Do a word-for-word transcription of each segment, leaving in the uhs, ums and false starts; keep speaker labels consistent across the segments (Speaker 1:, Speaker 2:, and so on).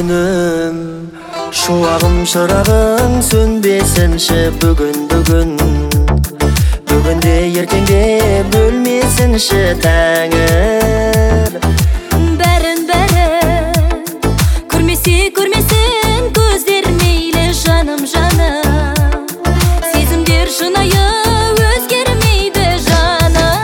Speaker 1: сүйгөнүм, шуагым шырагың сөнбесинши бүгүн бүгүн. Бүгүнде эртеңде бөлмесинши Тәңир.
Speaker 2: Бәрін бәрін көрмесе көрмесін көздер мейлі жаным жаным. Сезімдер шынайы өзгермейді жаным.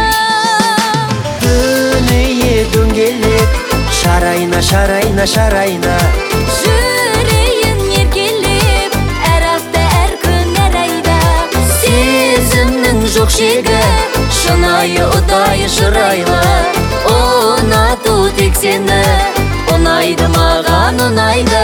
Speaker 1: Дүние дөңгелек шарайна шарайна шарайна.
Speaker 2: Жүрейін еркелеп әр апта әр күн әр айда.
Speaker 1: Сезімнің жоқ шегі шынайы ұдайы шырайлы. Ұнату тек сені ұнайды, маған ұнайды.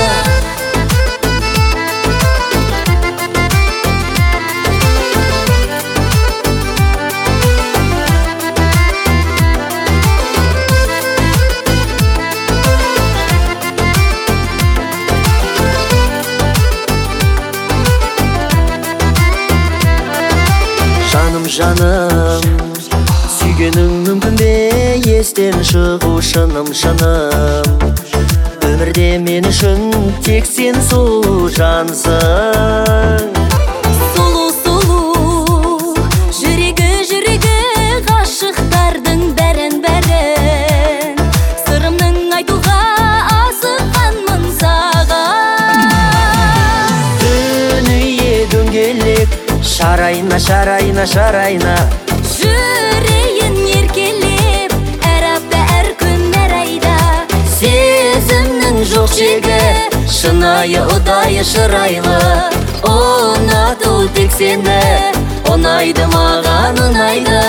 Speaker 1: Жаным жаным, сүйгенің мүмкін бе естен шығу шыным шыным. Өмірде мен үшін тек сен сұлу жансың.
Speaker 2: Сұлу сұлу жүрегі жүрегі ғашықтардың бәрін бәрін. Сырымның айтуға асыққанмын саған.
Speaker 1: Дүние дөңгелек шарайна шарайна шарайна.
Speaker 2: Жүрейін еркелеп әр апта әр күн әр айда.
Speaker 1: Сезімнің жоқ шегі шынайы ұдайы шырайлы. Ұнату тек сені ұнайды, маған ұнайды.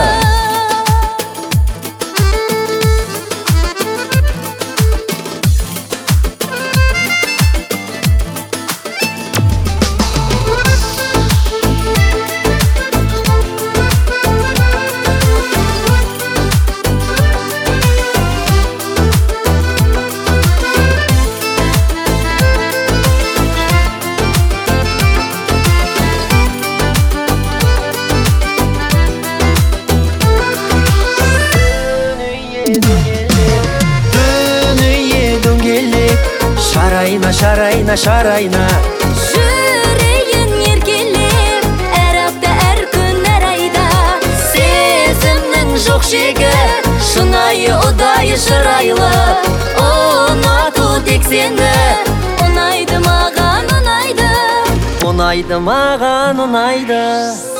Speaker 1: Дүние дөңгелек шарайна шарайна шарайна.
Speaker 2: Жүрейін еркелеп әр апта әр күн әр айда.
Speaker 1: Сезімнің жоқ шегі шынайы ұдайы шырайлы. Ұнату тек сені
Speaker 2: Ұнайды, маған ұнайды.
Speaker 1: ұнайды, маған ұнайды.